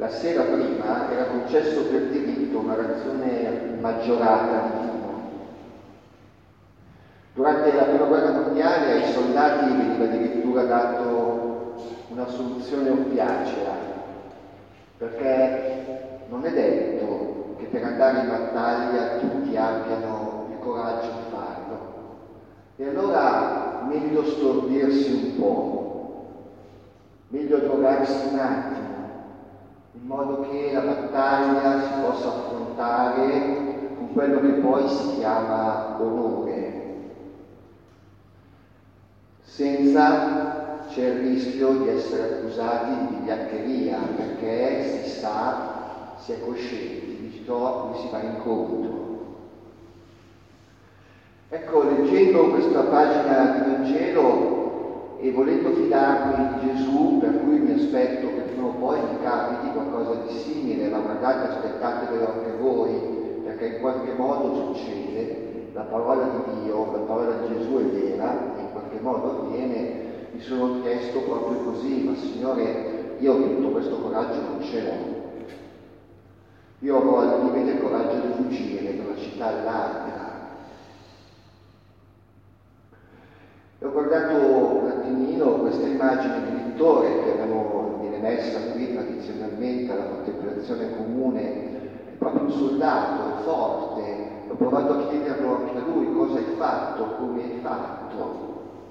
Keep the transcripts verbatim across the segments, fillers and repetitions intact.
sera prima era concesso per diritto una razione maggiorata di vino. Durante la prima guerra mondiale ai soldati veniva addirittura dato una soluzione oppiacea, perché non è detto che per andare in battaglia tutti abbiano il coraggio di farlo. E allora meglio stordirsi un po', meglio drogarsi un attimo, in modo che la battaglia si possa affrontare con quello che poi si chiama onore. Senza c'è il rischio di essere accusati di vigliaccheria, perché si sa, si è coscienti, dici no, cui si va incontro. Ecco, leggendo questa pagina di Vangelo e volendo fidarmi di Gesù, per cui mi aspetto che prima o poi mi capiti qualcosa di simile, ma guardate, aspettatevelo anche voi, perché in qualche modo succede. La parola di Dio, la parola di Gesù è vera, e in qualche modo avviene. Mi sono chiesto proprio così: ma Signore, io tutto questo coraggio non ce l'ho. Io avrò al limite il coraggio di fuggire da una città all'altra. E ho guardato un attimino questa immagine di Vittore che abbiamo, viene messa qui tradizionalmente alla contemplazione comune, è proprio un soldato, forte. Ho provato a chiederlo anche a lui: cosa hai fatto, come hai fatto.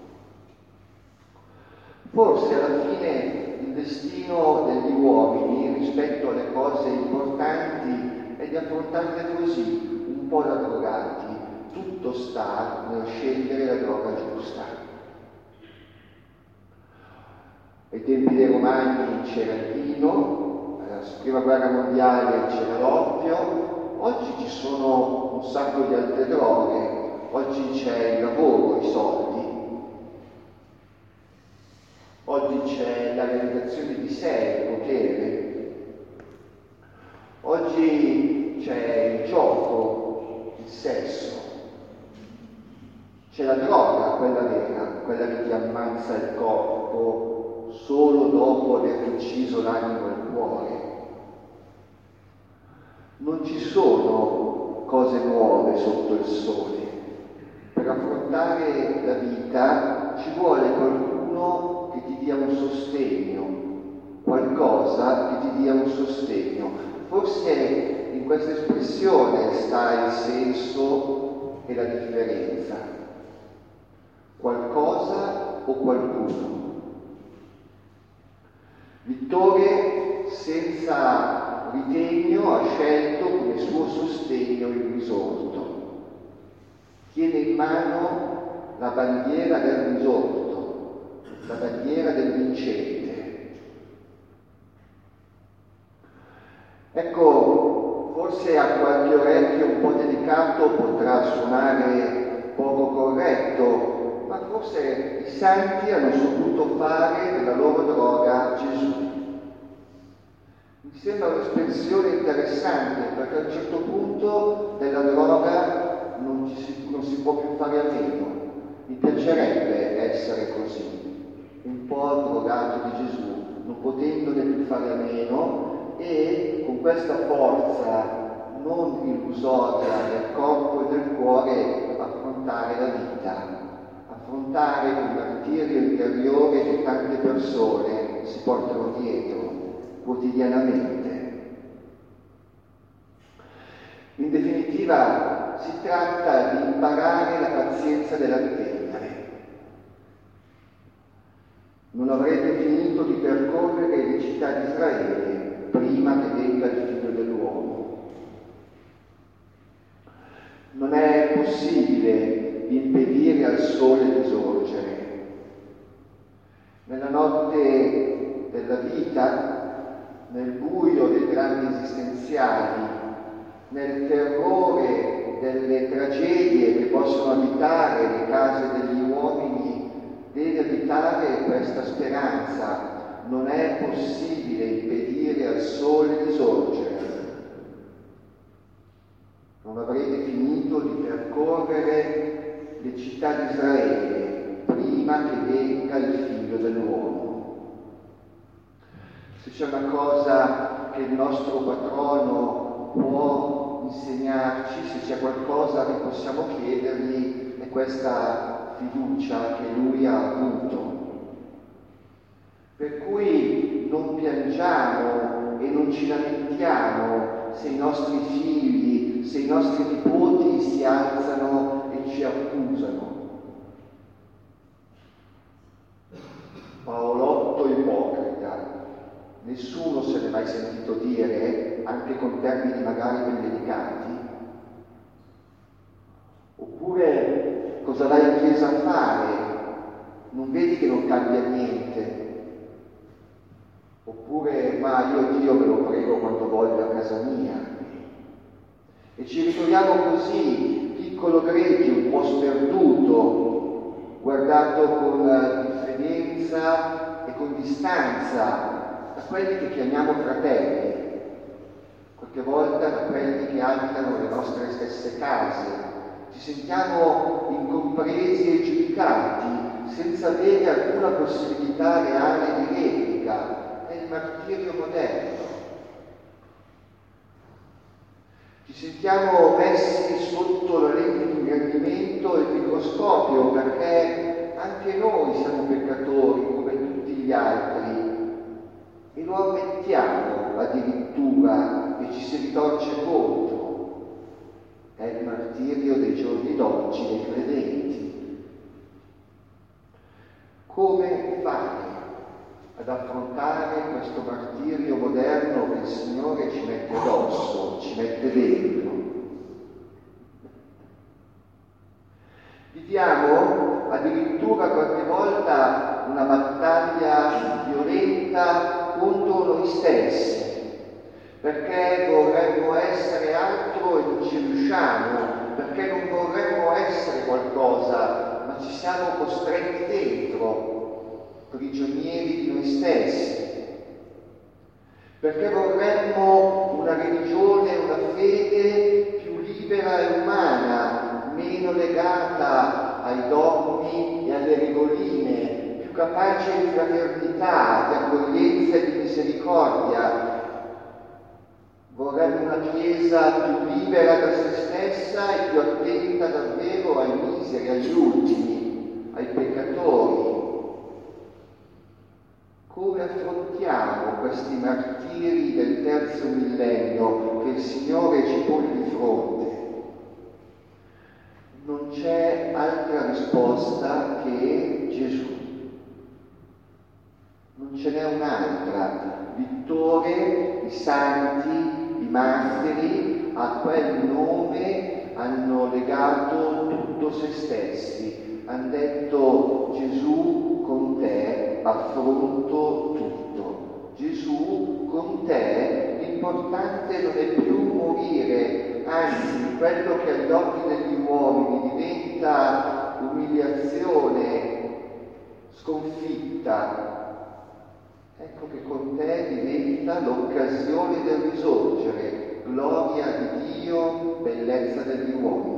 Forse alla fine il destino degli uomini rispetto alle cose importanti è di affrontarle così, un po' da drogati. Tutto sta nel scegliere la droga giusta. Ai tempi dei Romani c'era il vino, alla prima guerra mondiale c'era l'oppio. Oggi ci sono un sacco di altre droghe, oggi c'è il lavoro, i soldi, oggi c'è la realizzazione di sé, il potere, oggi c'è il gioco, il sesso, c'è la droga, quella vera, quella che ti ammazza il corpo solo dopo aver ucciso l'animo e il cuore. Non ci sono cose nuove sotto il sole. Per affrontare la vita ci vuole qualcuno che ti dia un sostegno, qualcosa che ti dia un sostegno. Forse in questa espressione sta il senso e la differenza. Qualcosa o qualcuno. Vittore senza ritegno ha scelto come suo sostegno il risorto. Tiene in mano la bandiera del risorto, la bandiera del vincente. Ecco, forse a qualche orecchio un po' delicato potrà suonare poco corretto, ma forse i santi hanno saputo fare della loro droga Gesù. Mi sembra un'espressione interessante, perché a un certo punto della droga non, ci si, non si può più fare a meno. Mi piacerebbe essere così, un po' drogato di Gesù, non potendone più fare a meno, e con questa forza non illusoria del corpo e del cuore affrontare la vita, affrontare il martirio interiore che tante persone si portano dietro quotidianamente. In definitiva, si tratta di imparare la pazienza dell'attendere. Non avrete finito di percorrere le città di Israele prima che venga il figlio dell'uomo. Non è possibile impedire al sole di sorgere. Nella notte della vita, nel buio dei drammi esistenziali, nel terrore delle tragedie che possono abitare le case degli uomini, deve abitare questa speranza. Non è possibile impedire al sole di sorgere. Non avrete finito di percorrere le città di Israele prima che venga il figlio dell'uomo. Se c'è una cosa che che il nostro patrono può insegnarci, se c'è qualcosa che possiamo chiedergli, è questa fiducia che lui ha avuto. Per cui non piangiamo e non ci lamentiamo se i nostri figli, se i nostri nipoti si alzano e ci accusano. Paolotto ipocrita, nessuno se l'è mai sentito dire, anche con termini magari ben delicati. Oppure, cosa vai in chiesa a fare? Non vedi che non cambia niente? Oppure, ma io Dio me lo prego quando voglio a casa mia. E ci ritroviamo così, piccolo gregge, un po' sperduto, guardato con diffidenza e con distanza da quelli che chiamiamo fratelli, qualche volta da quelli che abitano le nostre stesse case. Ci sentiamo incompresi e giudicati senza avere alcuna possibilità reale di replica. È il martirio moderno. Ci sentiamo messi sotto la lente di ingrandimento e il microscopio perché anche noi siamo peccatori come tutti gli altri e lo ammettiamo addirittura e ci si ritorce contro. È il martirio dei giorni d'oggi dei credenti. Come fare ad affrontare questo martirio moderno che il Signore ci mette addosso, ci mette dentro? Viviamo addirittura qualche volta una battaglia violenta contro noi stessi, perché vorremmo essere altro e non ci riusciamo, perché non vorremmo essere qualcosa, ma ci siamo costretti dentro, prigionieri di noi stessi, perché vorremmo una religione, una fede più libera e umana, meno legata ai dogmi e alle regoline, più capace di fraternità, di accoglienza e di misericordia. Vorremmo una Chiesa più libera da se stessa e più attenta davvero ai miseri, agli ultimi, ai peccatori. Come affrontiamo questi martiri del terzo millennio che il Signore ci pone di fronte? Non c'è altra risposta che Gesù. Non ce n'è un'altra. Vittore, i santi, i martiri, a quel nome hanno legato tutto se stessi. Hanno detto: Gesù, con te affronto tutto. Gesù, con te l'importante non è più morire, anzi quello che agli occhi degli uomini diventa umiliazione, sconfitta, ecco che con te diventa l'occasione del risorgere, gloria di Dio, bellezza degli uomini.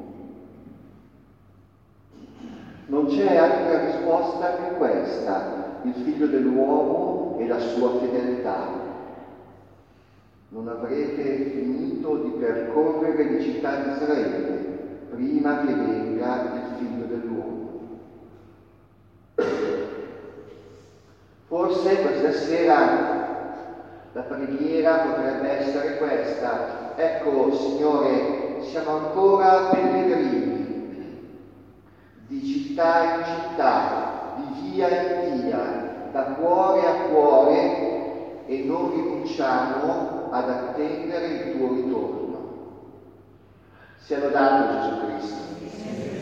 Non c'è altra risposta che questa, il Figlio dell'uomo e la sua fedeltà. Non avrete finito di percorrere di città di Israele prima che venga il Figlio dell'uomo. Forse questa sera la preghiera potrebbe essere questa: ecco, Signore, siamo ancora pellegrini, di città in città, di via in via, da cuore a cuore, e non rinunciamo ad attendere il tuo ritorno. Sia lodato Gesù Cristo.